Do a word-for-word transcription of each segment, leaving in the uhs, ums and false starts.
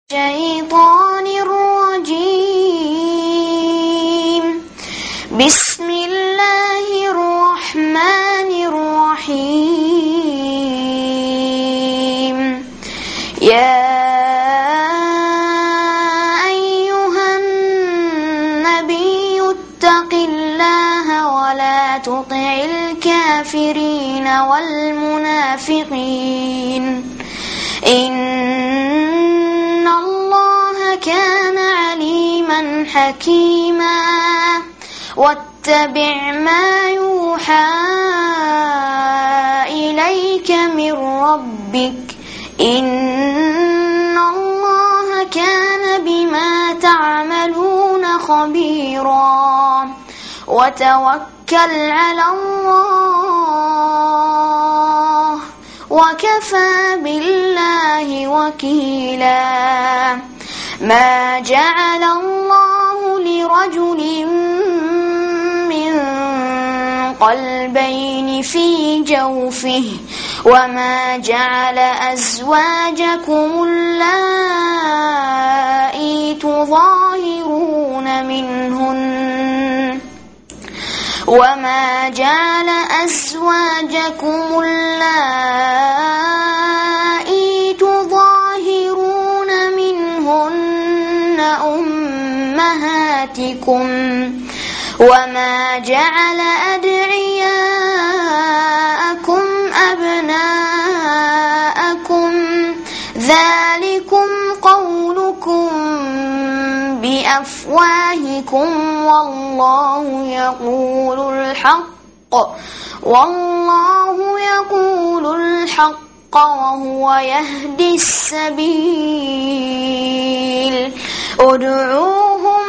الشيطان الرجيم. بسم الله الرحمن الرحيم. يا أيها النبي اتق الله ولا تطع الكافرين والمنافقين إن الله كان عليما حكيما. واتبع ما يوحى إليك من ربك إن الله كان بما تعملون خبيرا. وتوكل على الله وكفى بالله وكيلا. ما جعل الله لرجل من قلبين في جوفه وما جعل أزواجكم اللائي تظاهرون منهن وما جعل أزواجكم اللائي تظاهرون منهن أمهاتكم وما جعل أدعياءكم أبناءكم ذلكم قولكم بأفواهكم والله يقول الحق والله يقول الحق وهو يهدي السبيل. ادعوهم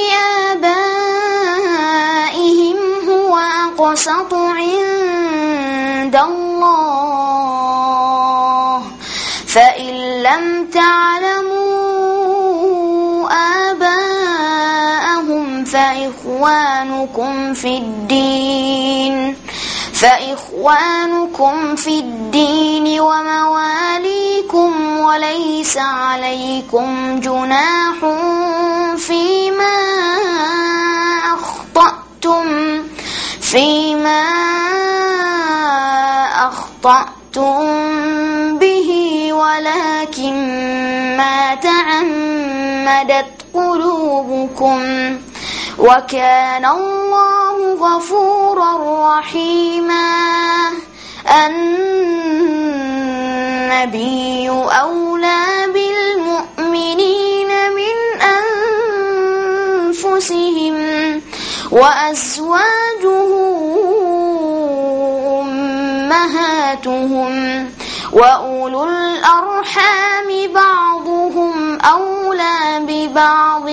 لآبائهم هو أقسط عند الله فإن لم تعلموا آباءهم فإخوانكم في الدين فإخوانكم في الدين ومواليكم وليس عليكم جناح فيما أخطأتم فيما أخطأتم به ولكن ما تعمدت قلوبكم وكان الله غفورا رحيما. النبي أولى بالمؤمنين من أنفسهم وأزواجه أمهاتهم وأولو الأرحام بعضهم أولى ببعض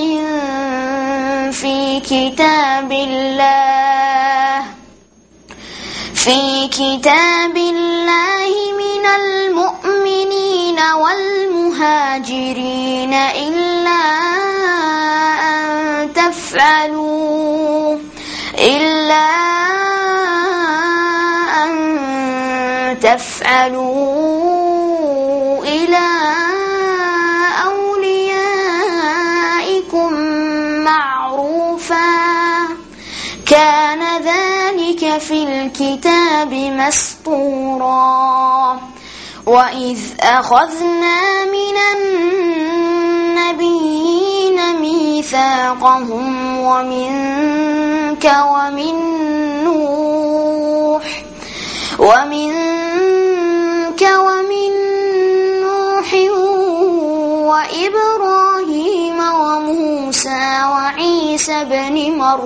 في كتاب الله في كتاب الله من المؤمنين والمهاجرين إلا أن تفعلوا إلا أن تفعلوا إلى أوليائكم معروفا كان ذلك في الكتاب مسطورا. وإذ أخذنا من النبيين ميثاقهم ومنك ومن نوح ومنك ومن نوح وإبراهيم وموسى وعيسى بن مريم